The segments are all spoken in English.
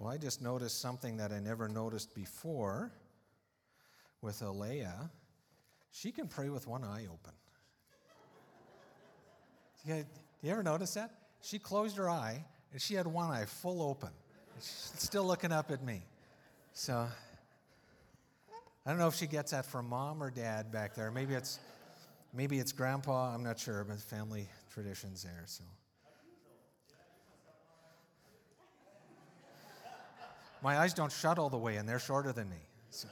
Well, I just noticed something that I never noticed before with Alea. She can pray with one eye open. Do you ever notice that? She closed her eye, and she had one eye full open. She's still looking up at me. So I don't know if she gets that from mom or dad back there. Maybe it's grandpa. I'm not sure, but family traditions there. So my eyes don't shut all the way, and they're shorter than me. So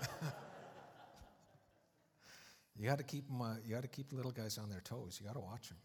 you got to keep them. You got to keep the little guys on their toes. You got to watch them.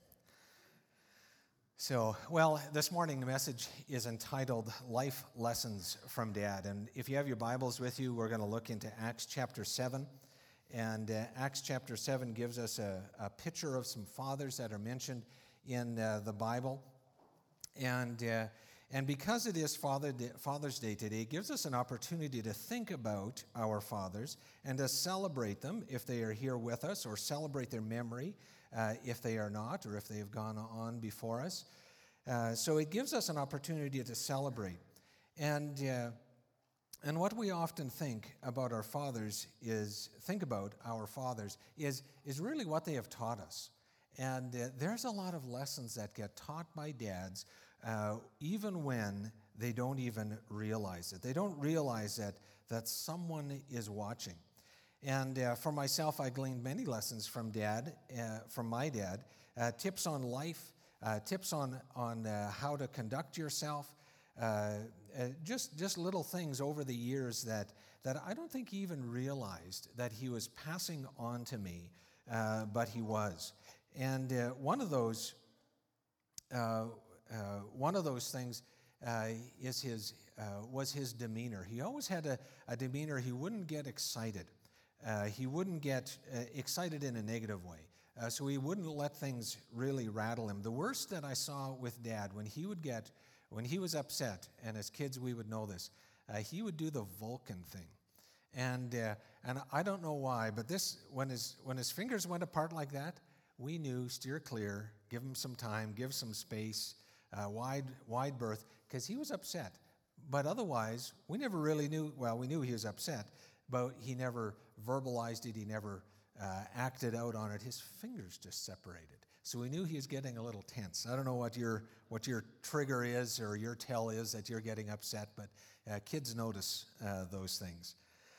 So, well, this morning the message is entitled Life Lessons from Dad. And if you have your Bibles with you, we're going to look into Acts chapter 7. And Acts chapter 7 gives us a picture of some fathers that are mentioned in the Bible. And because it is Father's Day today, it gives us an opportunity to think about our fathers and to celebrate them if they are here with us, or celebrate their memory if they are not, or if they have gone on before us. So it gives us an opportunity to celebrate. And what we often think about our fathers is really what they have taught us. And there's a lot of lessons that get taught by dads, even when they don't even realize it. They don't realize that someone is watching. And for myself, I gleaned many lessons from my dad, tips on life, tips on how to conduct yourself, just little things over the years that I don't think he even realized that he was passing on to me, but he was. And one of those things was his demeanor. He always had a demeanor. He wouldn't get excited. He wouldn't get excited in a negative way. So he wouldn't let things really rattle him. The worst that I saw with Dad, when he was upset, and as kids we would know this, he would do the Vulcan thing. And I don't know why, but when his fingers went apart like that, we knew, steer clear, give him some time, give some space, wide berth, because he was upset. But otherwise, we never really knew. Well, we knew he was upset, but he never verbalized it. He never acted out on it. His fingers just separated. So we knew he was getting a little tense. I don't know what your trigger is or your tell is that you're getting upset, but kids notice those things.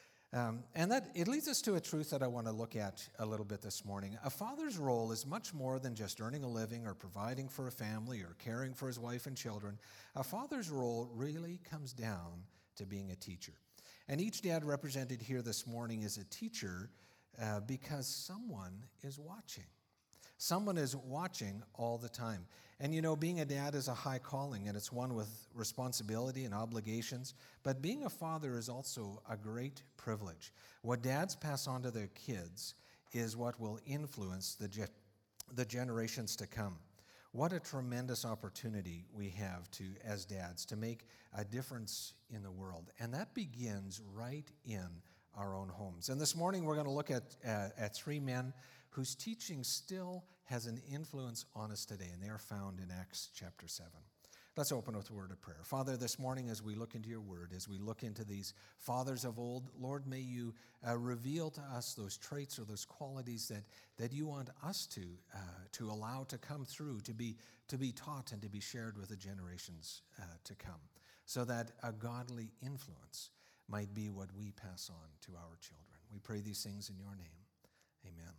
And that it leads us to a truth that I want to look at a little bit this morning. A father's role is much more than just earning a living or providing for a family or caring for his wife and children. A father's role really comes down to being a teacher. And each dad represented here this morning is a teacher because someone is watching. Someone is watching all the time. And you know, being a dad is a high calling, and it's one with responsibility and obligations. But being a father is also a great privilege. What dads pass on to their kids is what will influence the generations to come. What a tremendous opportunity we have as dads, to make a difference in the world. And that begins right in our own homes. And this morning we're going to look at three men whose teaching still has an influence on us today, and they are found in Acts chapter 7. Let's open with a word of prayer. Father, this morning as we look into your word, as we look into these fathers of old, Lord, may you reveal to us those traits or those qualities that you want us to allow to come through, to be taught and to be shared with the generations to come, so that a godly influence might be what we pass on to our children. We pray these things in your name. Amen.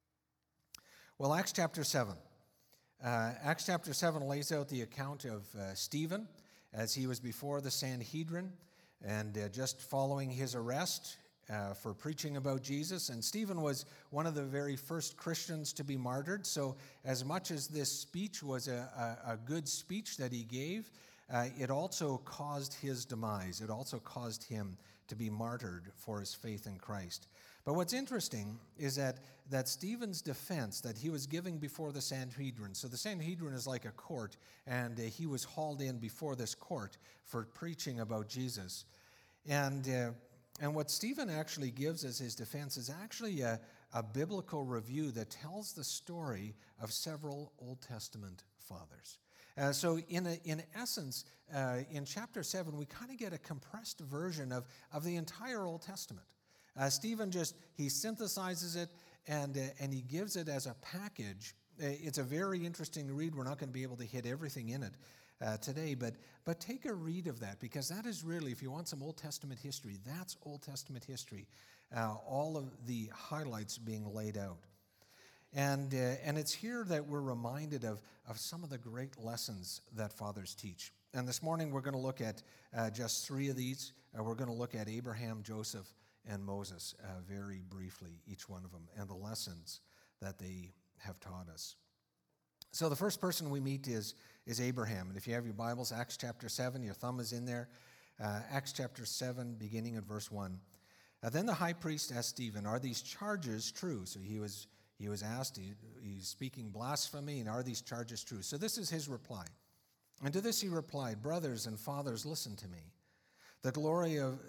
Well, Acts chapter 7. Acts chapter 7 lays out the account of Stephen as he was before the Sanhedrin and just following his arrest for preaching about Jesus. And Stephen was one of the very first Christians to be martyred. So as much as this speech was a good speech that he gave, it also caused his demise. It also caused him to be martyred for his faith in Christ. But what's interesting is that Stephen's defense that he was giving before the Sanhedrin, so the Sanhedrin is like a court, and he was hauled in before this court for preaching about Jesus. And what Stephen actually gives as his defense is actually a biblical review that tells the story of several Old Testament fathers. So in essence, in chapter 7, we kind of get a compressed version of the entire Old Testament. Stephen he synthesizes it and he gives it as a package. It's a very interesting read. We're not going to be able to hit everything in it today, but take a read of that, because that is really, if you want some Old Testament history, that's Old Testament history. All of the highlights being laid out. And it's here that we're reminded of some of the great lessons that fathers teach. And this morning we're going to look at just 3 of these. We're going to look at Abraham, Joseph, and Moses very briefly, each one of them, and the lessons that they have taught us. So the first person we meet is Abraham. And if you have your Bibles, Acts chapter 7, your thumb is in there. Acts chapter 7, beginning at verse 1. Then the high priest asked Stephen, "Are these charges true?" So he was asked, he's speaking blasphemy, and are these charges true? So this is his reply. And to this he replied, "Brothers and fathers, listen to me. The glory of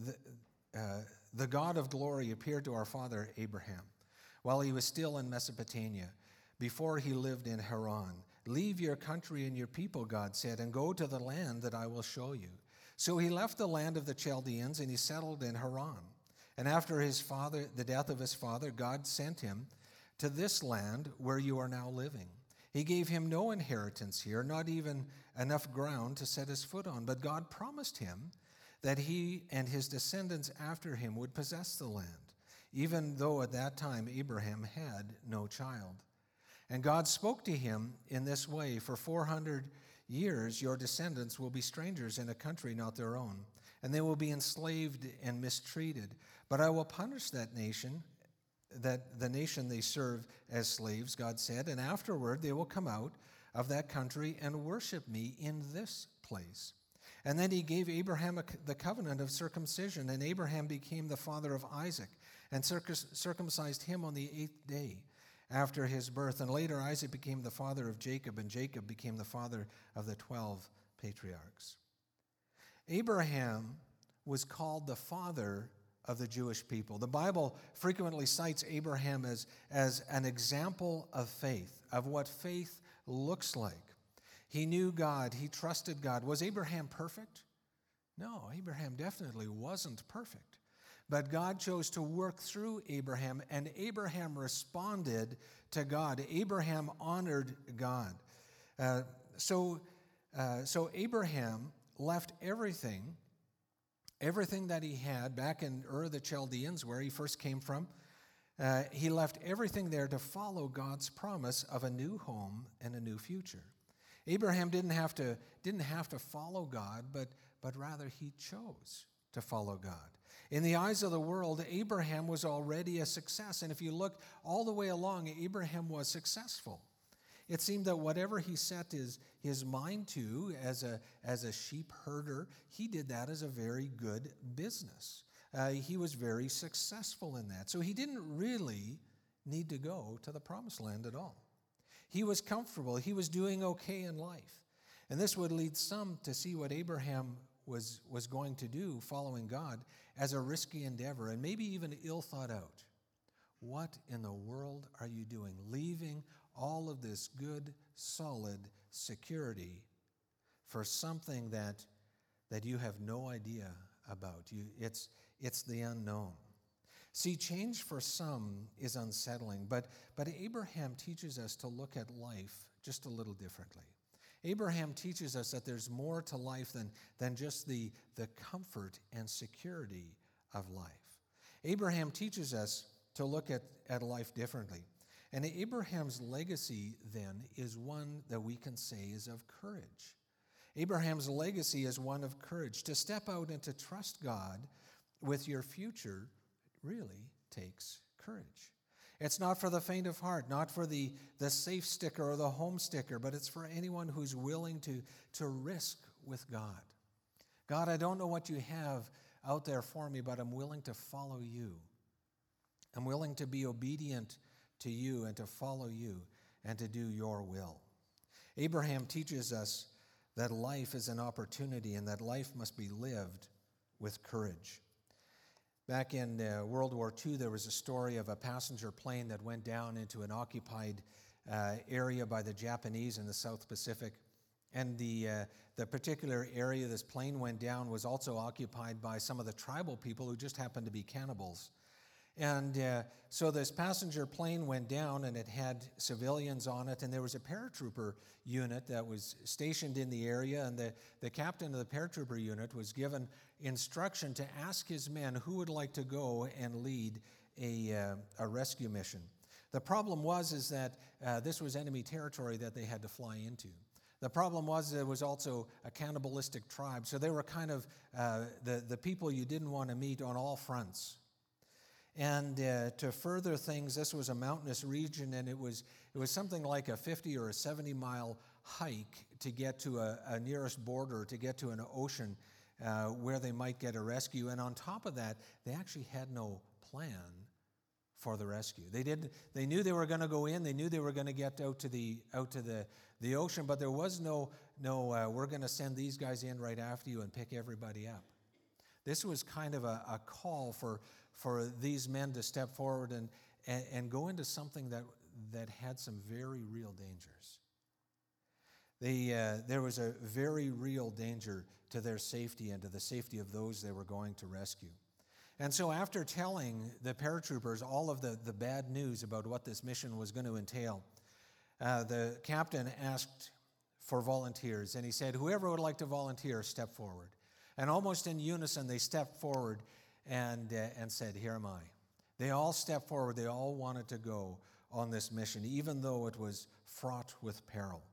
the God of glory appeared to our father Abraham while he was still in Mesopotamia, before he lived in Haran. 'Leave your country and your people,' God said, 'and go to the land that I will show you.' So he left the land of the Chaldeans and he settled in Haran. And after the death of his father, God sent him to this land where you are now living. He gave him no inheritance here, not even enough ground to set his foot on. But God promised him that he and his descendants after him would possess the land, even though at that time Abraham had no child. And God spoke to him in this way, 'For 400 years your descendants will be strangers in a country not their own, and they will be enslaved and mistreated. But I will punish the nation they serve as slaves,' God said, 'and afterward they will come out of that country and worship me in this place.' And then he gave Abraham the covenant of circumcision, and Abraham became the father of Isaac and circumcised him on the 8th day after his birth. And later Isaac became the father of Jacob, and Jacob became the father of the 12 patriarchs. Abraham was called the father of the Jewish people. The Bible frequently cites Abraham as an example of faith, of what faith looks like. He knew God. He trusted God. Was Abraham perfect? No, Abraham definitely wasn't perfect. But God chose to work through Abraham, and Abraham responded to God. Abraham honored God. So Abraham left everything that he had back in Ur the Chaldeans, where he first came from. He left everything there to follow God's promise of a new home and a new future. Abraham didn't have to follow God, but rather he chose to follow God. In the eyes of the world, Abraham was already a success. And if you look all the way along, Abraham was successful. It seemed that whatever he set his mind to as a sheep herder, he did that as a very good business. He was very successful in that. So he didn't really need to go to the promised land at all. He was comfortable. He was doing okay in life. And this would lead some to see what Abraham was going to do following God as a risky endeavor, and maybe even ill thought out. What in the world are you doing, leaving all of this good, solid security for something that you have no idea about? It's the unknown. See, change for some is unsettling, but Abraham teaches us to look at life just a little differently. Abraham teaches us that there's more to life than just the comfort and security of life. Abraham teaches us to look at life differently. And Abraham's legacy, then, is one that we can say is of courage. Abraham's legacy is one of courage. To step out and to trust God with your future really takes courage. It's not for the faint of heart, not for the safe sticker or the home sticker, but it's for anyone who's willing to risk with God. God, I don't know what you have out there for me, but I'm willing to follow you. I'm willing to be obedient to you and to follow you and to do your will. Abraham teaches us that life is an opportunity and that life must be lived with courage. Back in World War II, there was a story of a passenger plane that went down into an occupied area by the Japanese in the South Pacific. And the particular area this plane went down was also occupied by some of the tribal people who just happened to be cannibals. And so this passenger plane went down, and it had civilians on it, and there was a paratrooper unit that was stationed in the area, and the captain of the paratrooper unit was given instruction to ask his men who would like to go and lead a rescue mission. The problem is that this was enemy territory that they had to fly into. The problem was there was also a cannibalistic tribe, so they were kind of the people you didn't want to meet on all fronts. And to further things, this was a mountainous region, and it was something like a 50 or a 70-mile hike to get to a nearest border, to get to an ocean where they might get a rescue. And on top of that, they actually had no plan for the rescue. They knew they were going to go in. They knew they were going to get out to the ocean, but there was no we're going to send these guys in right after you and pick everybody up. This was kind of a call for these men to step forward and go into something that had some very real dangers. There was a very real danger to their safety and to the safety of those they were going to rescue. And so after telling the paratroopers all of the bad news about what this mission was going to entail, the captain asked for volunteers, and he said, whoever would like to volunteer, step forward. And almost in unison, they stepped forward and said, here am I. They all stepped forward. They all wanted to go on this mission, even though it was fraught with peril.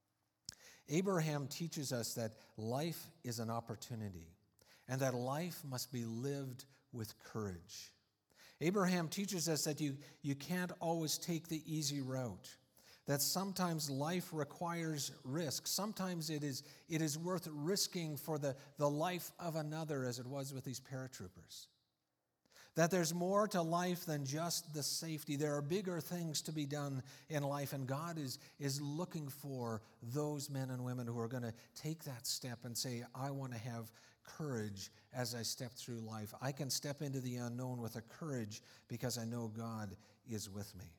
Abraham teaches us that life is an opportunity and that life must be lived with courage. Abraham teaches us that you can't always take the easy route, that sometimes life requires risk. Sometimes it is worth risking for the life of another, as it was with these paratroopers. That there's more to life than just the safety. There are bigger things to be done in life, and God is looking for those men and women who are going to take that step and say, I want to have courage as I step through life. I can step into the unknown with a courage because I know God is with me.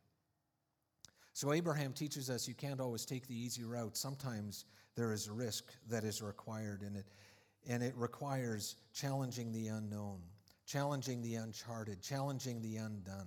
So Abraham teaches us you can't always take the easy route. Sometimes there is risk that is required in it, and it requires challenging the unknown, challenging the uncharted, challenging the undone.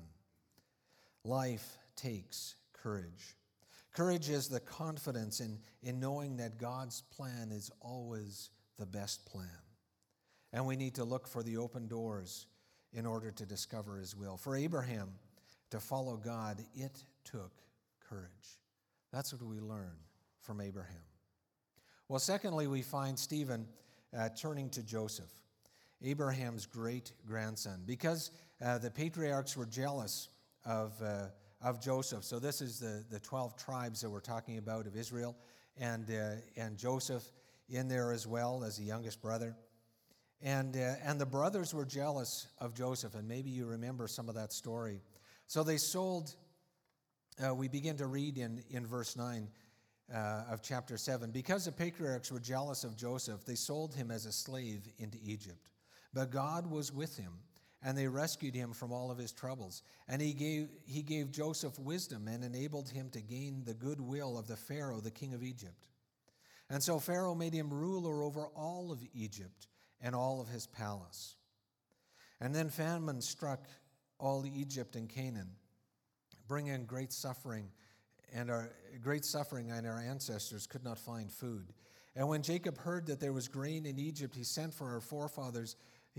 Life takes courage. Courage is the confidence in knowing that God's plan is always the best plan. And we need to look for the open doors in order to discover His will. For Abraham to follow God, it took courage. That's what we learn from Abraham. Well, secondly, we find Stephen turning to Joseph, Abraham's great-grandson, because the patriarchs were jealous of Joseph. So this is the 12 tribes that we're talking about of Israel, and Joseph in there as well as the youngest brother. And the brothers were jealous of Joseph, and maybe you remember some of that story. So they sold, we begin to read in verse 9 of chapter 7, because the patriarchs were jealous of Joseph, they sold him as a slave into Egypt. But God was with him, and they rescued him from all of his troubles. And he gave Joseph wisdom and enabled him to gain the goodwill of the Pharaoh, the king of Egypt. And so Pharaoh made him ruler over all of Egypt and all of his palace. And then famine struck all Egypt and Canaan, bringing great suffering, and our ancestors could not find food. And when Jacob heard that there was grain in Egypt, he sent our forefathers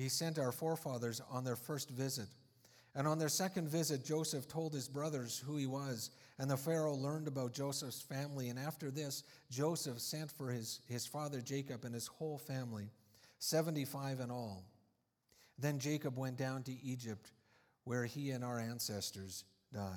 on their first visit. And on their second visit, Joseph told his brothers who he was, and the Pharaoh learned about Joseph's family. And after this, Joseph sent for his father Jacob and his whole family, 75 in all. Then Jacob went down to Egypt, where he and our ancestors died.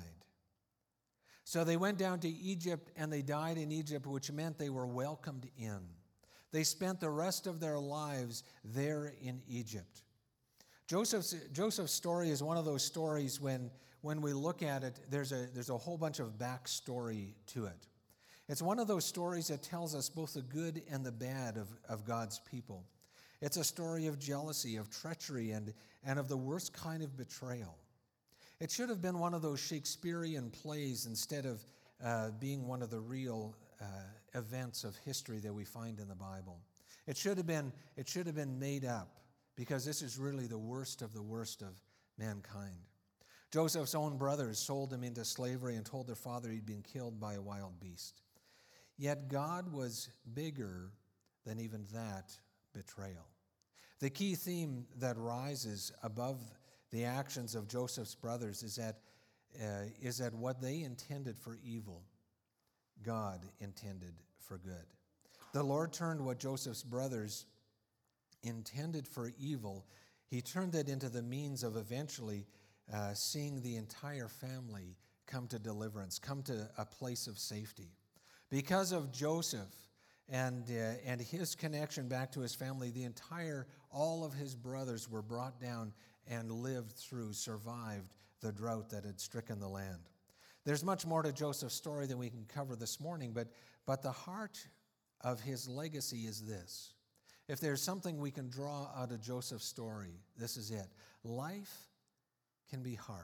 So they went down to Egypt, and they died in Egypt, which meant they were welcomed in. They spent the rest of their lives there in Egypt. Joseph's story is one of those stories when we look at it, there's a whole bunch of backstory to it. It's one of those stories that tells us both the good and the bad of God's people. It's a story of jealousy, of treachery, and of the worst kind of betrayal. It should have been one of those Shakespearean plays instead of being one of the real events of history that we find in the Bible. It should have been made up, because this is really the worst of mankind. Joseph's own brothers sold him into slavery and told their father he'd been killed by a wild beast. Yet God was bigger than even that betrayal. The key theme that rises above the actions of Joseph's brothers is that what they intended for evil, God intended for good. The Lord turned what Joseph's brothers intended for evil, he turned it into the means of eventually seeing the entire family come to deliverance, come to a place of safety. Because of Joseph and his connection back to his family, all of his brothers were brought down and survived the drought that had stricken the land. There's much more to Joseph's story than we can cover this morning, but the heart of his legacy is this. If there's something we can draw out of Joseph's story, this is it. Life can be hard.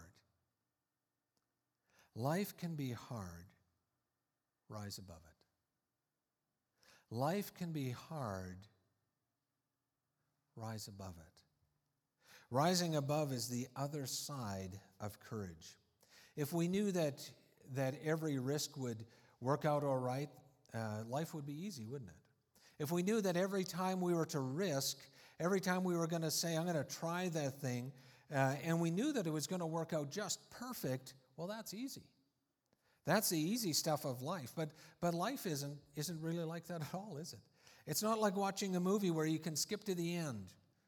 Life can be hard. Rise above it. Life can be hard. Rise above it. Rising above is the other side of courage. If we knew that every risk would work out all right, life would be easy, wouldn't it? If we knew that every time we were to risk, every time we were going to say, I'm going to try that thing, and we knew that it was going to work out just perfect, well, that's easy. That's the easy stuff of life. But life isn't really like that at all, is it? It's not like watching a movie where you can skip to the end.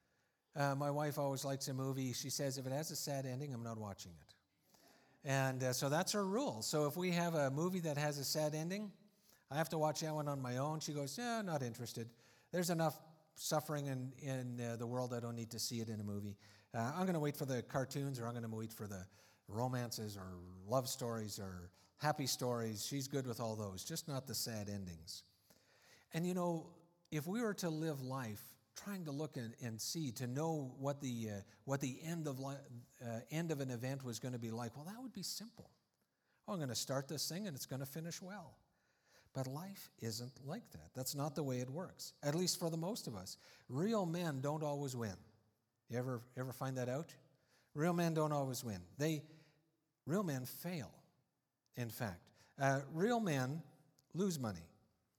My wife always likes a movie. She says, if it has a sad ending, I'm not watching it. And so that's her rule. So if we have a movie that has a sad ending, I have to watch that one on my own. She goes, yeah, not interested. There's enough suffering in the world. I don't need to see it in a movie. I'm going to wait for the cartoons, or I'm going to wait for the romances or love stories or happy stories. She's good with all those, just not the sad endings. And if we were to live life trying to look and see, to know what the end of an event was going to be like, well, that would be simple. Oh, I'm going to start this thing and it's going to finish well. But life isn't like that. That's not the way it works, at least for the most of us. Real men don't always win. You ever find that out? Real men don't always win. Real men fail, in fact. Real men lose money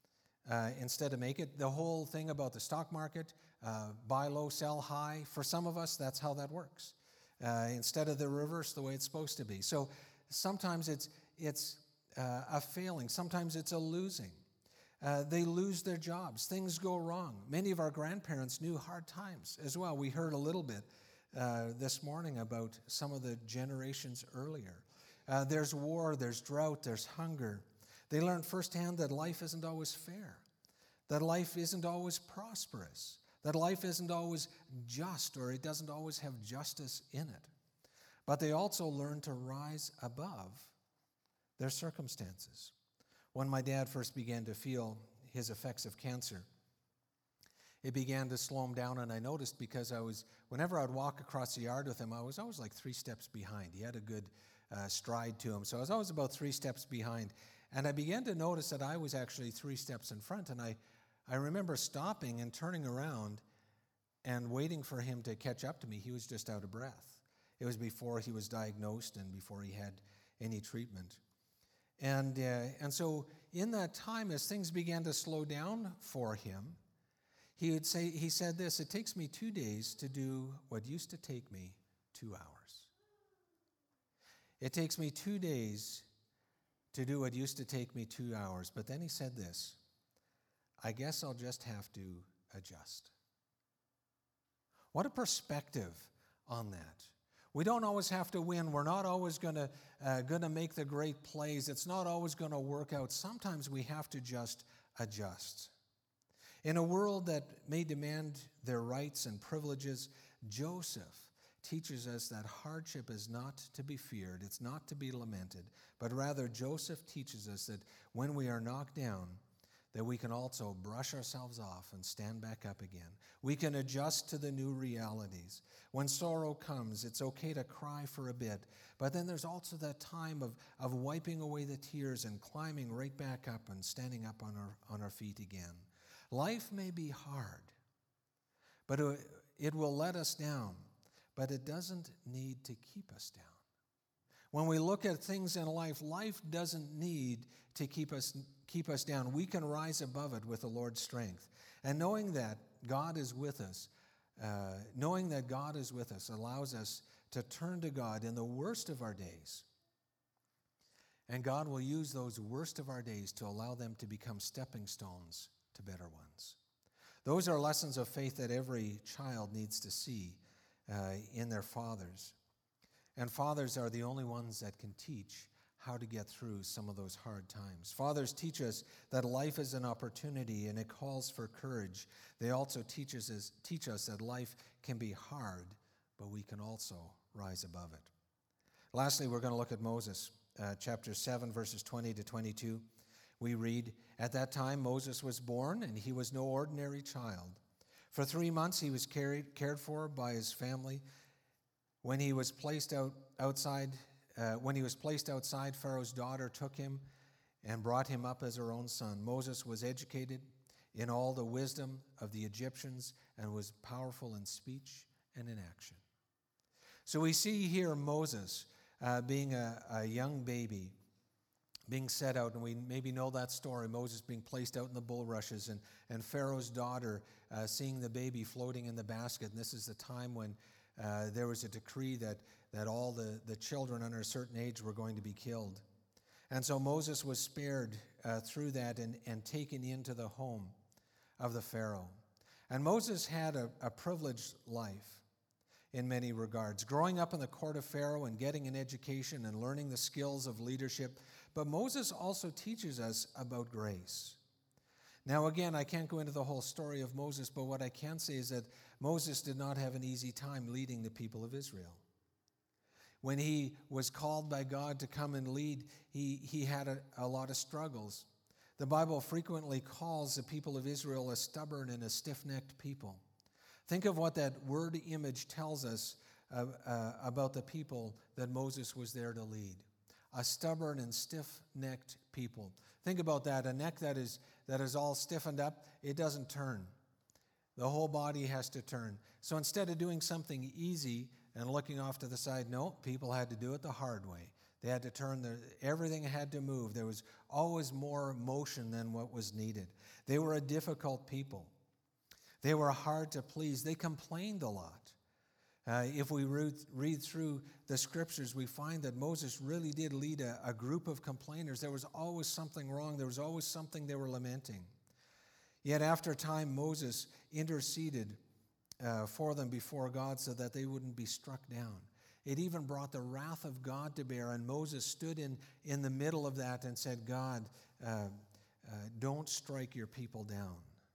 instead of make it. The whole thing about the stock market, buy low, sell high, for some of us, that's how that works. Instead of the reverse, the way it's supposed to be. So sometimes it's a failing. Sometimes it's a losing. They lose their jobs. Things go wrong. Many of our grandparents knew hard times as well. We heard a little bit this morning about some of the generations earlier. There's war, there's drought, there's hunger. They learned firsthand that life isn't always fair, that life isn't always prosperous, that life isn't always just, or it doesn't always have justice in it. But they also learned to rise above their circumstances. When my dad first began to feel his effects of cancer, it began to slow him down, and I noticed because whenever I'd walk across the yard with him, I was always like 3 steps behind. He had a good stride to him, so I was always about 3 steps behind. And I began to notice that I was actually 3 steps in front, and I remember stopping and turning around and waiting for him to catch up to me. He was just out of breath. It was before he was diagnosed and before he had any treatment. And so in that time, as things began to slow down for him, he said this, it takes me 2 days to do what used to take me 2 hours. It takes me 2 days to do what used to take me 2 hours. But then he said this, I guess I'll just have to adjust. What a perspective on that. We don't always have to win. We're not always going to make the great plays. It's not always going to work out. Sometimes we have to just adjust. In a world that may demand their rights and privileges, Joseph teaches us that hardship is not to be feared. It's not to be lamented. But rather, Joseph teaches us that when we are knocked down, that we can also brush ourselves off and stand back up again. We can adjust to the new realities. When sorrow comes, it's okay to cry for a bit, but then there's also that time of wiping away the tears and climbing right back up and standing up on our feet again. Life may be hard, but it will let us down, but it doesn't need to keep us down. When we look at things in life, life doesn't need to keep us down. We can rise above it with the Lord's strength. And knowing that God is with us, allows us to turn to God in the worst of our days. And God will use those worst of our days to allow them to become stepping stones to better ones. Those are lessons of faith that every child needs to see in their fathers. And fathers are the only ones that can teach how to get through some of those hard times. Fathers teach us that life is an opportunity and it calls for courage. They also teach us that life can be hard, but we can also rise above it. Lastly, we're going to look at Moses, chapter 7, verses 20 to 22. We read, "At that time Moses was born, and he was no ordinary child. For 3 months he was cared for by his family. When he was placed outside, Pharaoh's daughter took him and brought him up as her own son. Moses was educated in all the wisdom of the Egyptians and was powerful in speech and in action." So we see here Moses being a young baby, being set out, and we maybe know that story, Moses being placed out in the bulrushes, and Pharaoh's daughter seeing the baby floating in the basket. And this is the time when there was a decree that all the children under a certain age were going to be killed. And so Moses was spared through that and taken into the home of the Pharaoh. And Moses had a privileged life in many regards, growing up in the court of Pharaoh and getting an education and learning the skills of leadership. But Moses also teaches us about grace. Now, again, I can't go into the whole story of Moses, but what I can say is that Moses did not have an easy time leading the people of Israel. When he was called by God to come and lead, he had a lot of struggles. The Bible frequently calls the people of Israel a stubborn and a stiff-necked people. Think of what that word image tells us about the people that Moses was there to lead. A stubborn and stiff-necked people. Think about that, a neck that is all stiffened up, it doesn't turn. The whole body has to turn. So instead of doing something easy and looking off to the side, no, people had to do it the hard way. They had to turn, everything had to move. There was always more motion than what was needed. They were a difficult people. They were hard to please. They complained a lot. If we read through the scriptures, we find that Moses really did lead a group of complainers. There was always something wrong. There was always something they were lamenting. Yet after a time, Moses interceded for them before God so that they wouldn't be struck down. It even brought the wrath of God to bear, and Moses stood in the middle of that and said, God, don't strike your people down.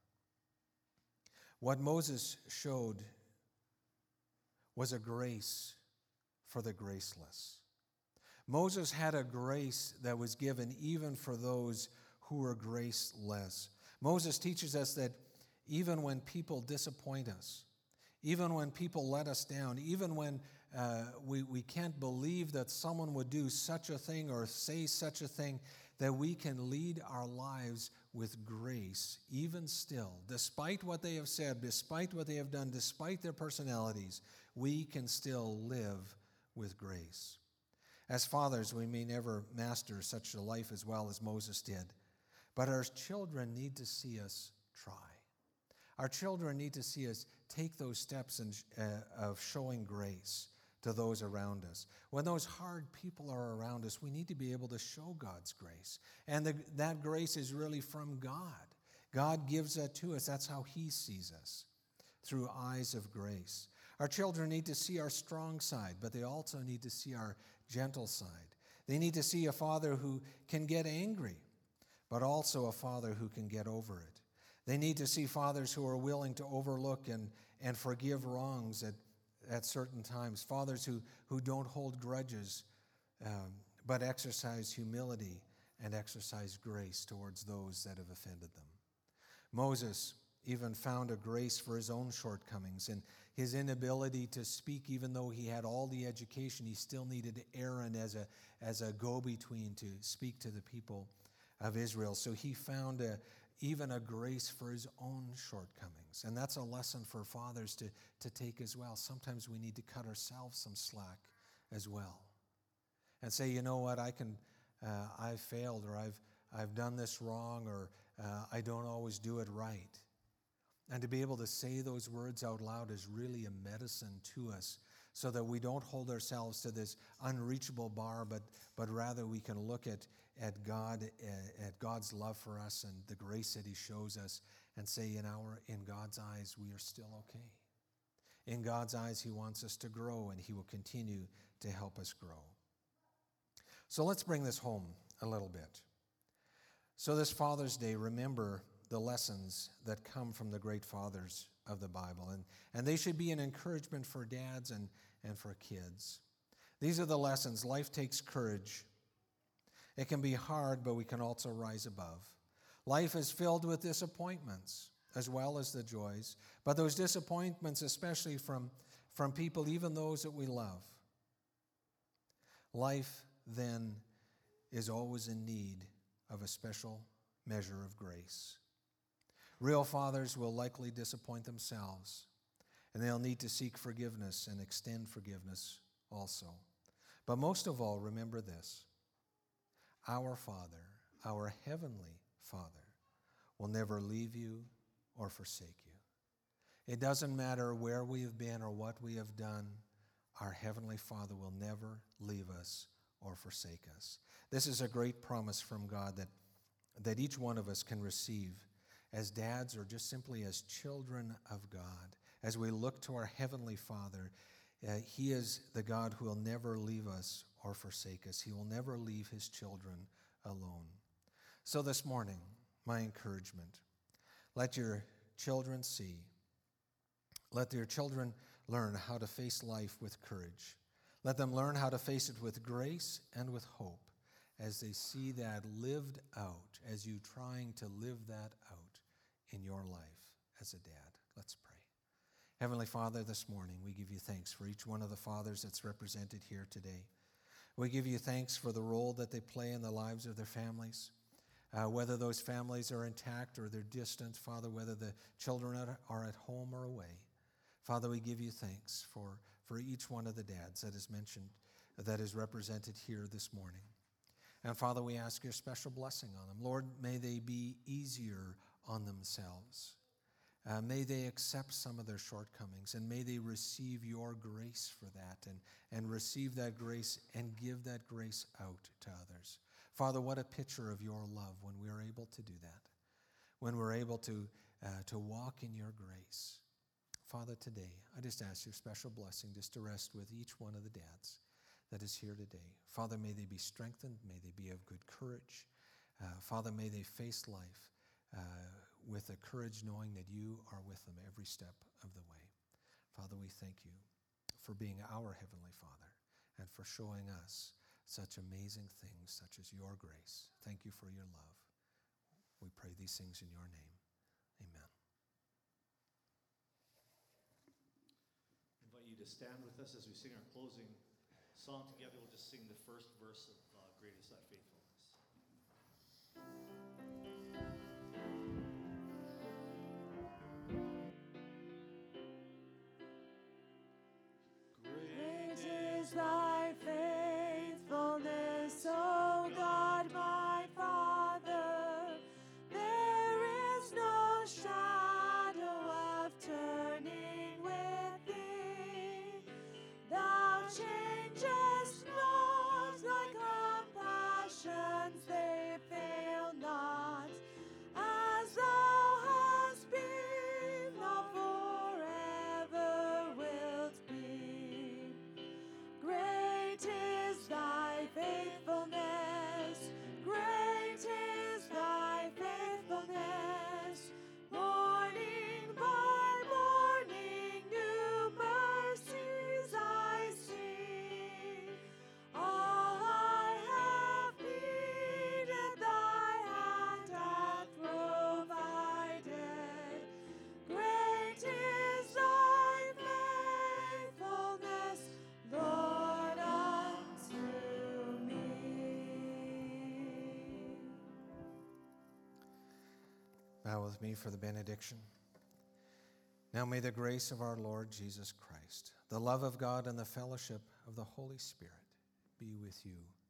What Moses showed was a grace for the graceless. Moses had a grace that was given even for those who were graceless. Moses teaches us that even when people disappoint us, even when people let us down, even when we can't believe that someone would do such a thing or say such a thing, that we can lead our lives with grace, even still. Despite what they have said, despite what they have done, despite their personalities, we can still live with grace. As fathers, we may never master such a life as well as Moses did, but our children need to see us try. Our children need to see us take those steps of showing grace to those around us. When those hard people are around us, we need to be able to show God's grace. And that grace is really from God. God gives that to us. That's how He sees us, through eyes of grace. Our children need to see our strong side, but they also need to see our gentle side. They need to see a father who can get angry, but also a father who can get over it. They need to see fathers who are willing to overlook and forgive wrongs at certain times. Fathers who don't hold grudges, but exercise humility and exercise grace towards those that have offended them. Moses even found a grace for his own shortcomings and his inability to speak. Even though he had all the education, he still needed Aaron as a go-between to speak to the people of Israel. So he found even a grace for his own shortcomings. And that's a lesson for fathers to take as well. Sometimes we need to cut ourselves some slack as well and say, you know what, I've failed, or I've done this wrong, or I don't always do it right. And to be able to say those words out loud is really a medicine to us, so that we don't hold ourselves to this unreachable bar, but rather we can look at God, at God's love for us and the grace that he shows us, and say, in God's eyes, we are still okay. In God's eyes, he wants us to grow, and he will continue to help us grow. So let's bring this home a little bit. So this Father's Day, remember the lessons that come from the great fathers of the Bible. And they should be an encouragement for dads and for kids. These are the lessons. Life takes courage. It can be hard, but we can also rise above. Life is filled with disappointments as well as the joys, but those disappointments, especially from people, even those that we love. Life then is always in need of a special measure of grace. Real fathers will likely disappoint themselves, and they'll need to seek forgiveness and extend forgiveness also. But most of all, remember this: our Father, our Heavenly Father, will never leave you or forsake you. It doesn't matter where we have been or what we have done, our Heavenly Father will never leave us or forsake us. This is a great promise from God that each one of us can receive as dads, or just simply as children of God. As we look to our Heavenly Father, he is the God who will never leave us or forsake us. He will never leave his children alone. So this morning, my encouragement: let your children see. Let your children learn how to face life with courage. Let them learn how to face it with grace and with hope as they see that lived out, as you trying to live that out in your life as a dad. Let's pray. Heavenly Father, this morning we give you thanks for each one of the fathers that's represented here today. We give you thanks for the role that they play in the lives of their families, whether those families are intact or they're distant, Father, whether the children are at home or away. Father, we give you thanks for each one of the dads that is mentioned, that is represented here this morning. And Father, we ask your special blessing on them. Lord, may they be easier on themselves. May they accept some of their shortcomings, and may they receive your grace for that, and receive that grace and give that grace out to others. Father, what a picture of your love when we are able to do that, when we're able to walk in your grace. Father, today, I just ask your special blessing just to rest with each one of the dads that is here today. Father, may they be strengthened. May they be of good courage. Father, may they face life with the courage knowing that you are with them every step of the way. Father, we thank you for being our Heavenly Father and for showing us such amazing things such as your grace. Thank you for your love. We pray these things in your name. Amen. I invite you to stand with us as we sing our closing song together. We'll just sing the first verse of Great Is Thy Faithfulness. Great is thy faithfulness, O God, my Father. There is no shadow of turning with thee. Thou changest not, thy compassions, they fail not. Bow with me for the benediction. Now may the grace of our Lord Jesus Christ, the love of God, and the fellowship of the Holy Spirit be with you